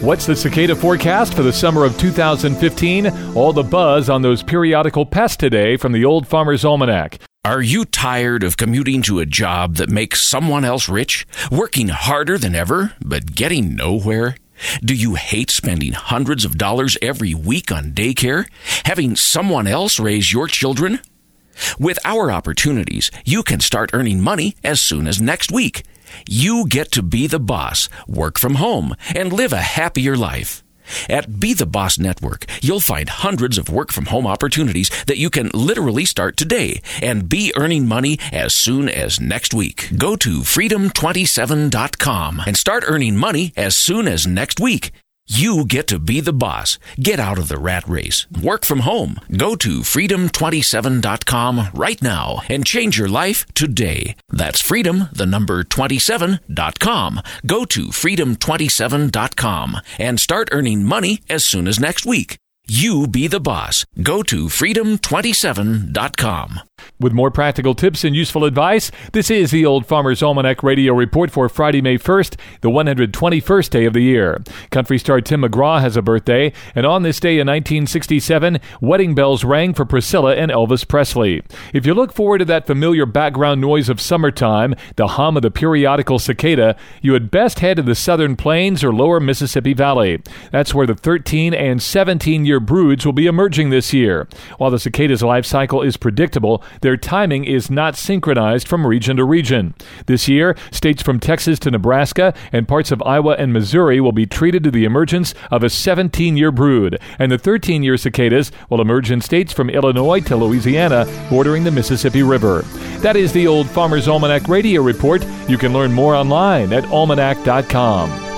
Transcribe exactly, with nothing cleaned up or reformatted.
What's the cicada forecast for the summer of two thousand fifteen? All the buzz on those periodical pests today from the Old Farmer's Almanac. Are you tired of commuting to a job that makes someone else rich? Working harder than ever, but getting nowhere? Do you hate spending hundreds of dollars every week on daycare? Having someone else raise your children? With our opportunities, you can start earning money as soon as next week. You get to be the boss, work from home, and live a happier life. At Be the Boss Network, you'll find hundreds of work-from-home opportunities that you can literally start today and be earning money as soon as next week. Go to freedom twenty-seven dot com and start earning money as soon as next week. You get to be the boss. Get out of the rat race. Work from home. Go to freedom twenty-seven dot com right now and change your life today. That's freedom, the number twenty-seven dot com. Go to freedom twenty-seven dot com and start earning money as soon as next week. You be the boss. Go to freedom twenty-seven dot com. With more practical tips and useful advice, this is the Old Farmer's Almanac Radio Report for Friday, May first, the one hundred twenty-first day of the year. Country star Tim McGraw has a birthday, and on this day in nineteen sixty-seven, wedding bells rang for Priscilla and Elvis Presley. If you look forward to that familiar background noise of summertime, the hum of the periodical cicada, you had best head to the southern plains or lower Mississippi Valley. That's where the thirteen and seventeen-year broods will be emerging this year. While the cicada's life cycle is predictable, their timing is not synchronized from region to region. This year, states from Texas to Nebraska and parts of Iowa and Missouri will be treated to the emergence of a seventeen-year brood, and the thirteen-year cicadas will emerge in states from Illinois to Louisiana bordering the Mississippi River. That is the Old Farmer's Almanac Radio Report. You can learn more online at almanac dot com.